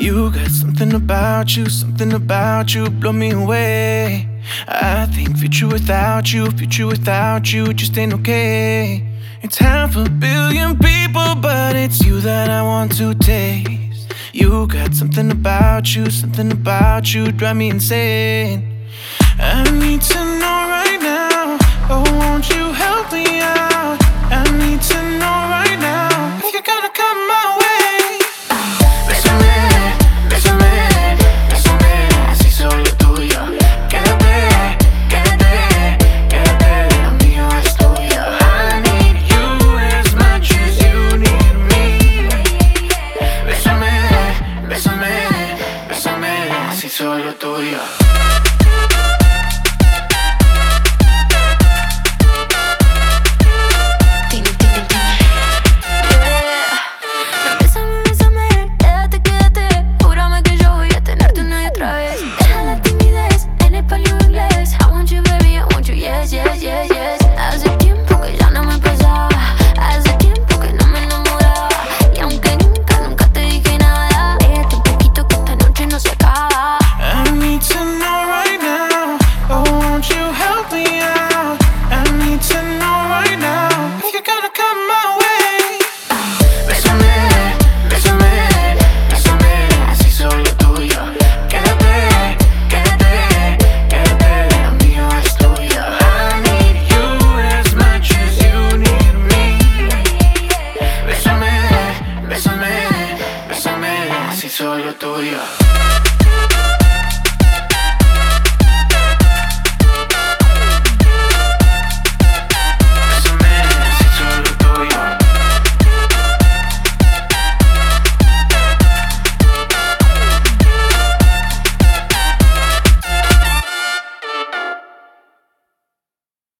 You got something about you, blow me away. I think future without you just ain't okay. It's 500 million people, but it's you that I want to taste. You got something about you, drive me insane. I need to